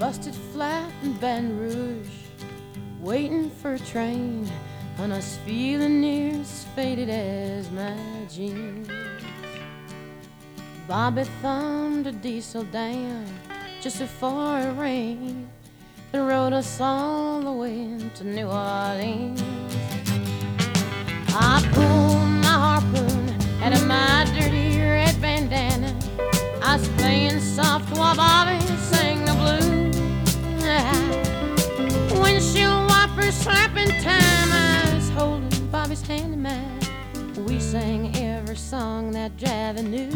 busted flat in Baton Rouge, waiting for a train, and I was feeling near as faded as my jeans. Bobby thumbed a diesel down just before it rained and rode us all the way to New Orleans. I pulled my harpoon out of my dirty red bandana. I was playing soft while Bobby sang the blues. Windshield wipers slapping time, I was holding Bobby's hand in mine. We sang every song that Javi knew.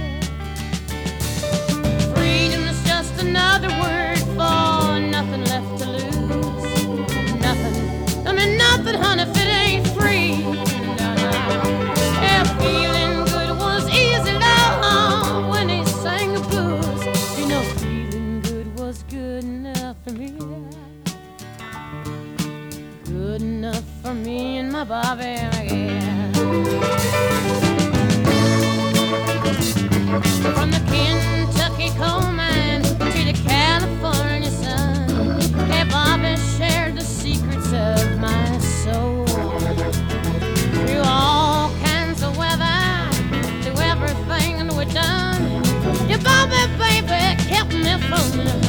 Freedom is just another word for nothing left to lose. Nothing, I mean nothing, honey, if it ain't free. No, no. Yeah, feeling good was easy, love, when he sang the blues. You know, feeling good was good enough for me. Good enough for me and my Bobby, yeah. From the Kentucky coal mine to the California sun, hey, Bobby shared the secrets of my soul. Through all kinds of weather, through everything we've done, yeah, Bobby, baby, kept me floating.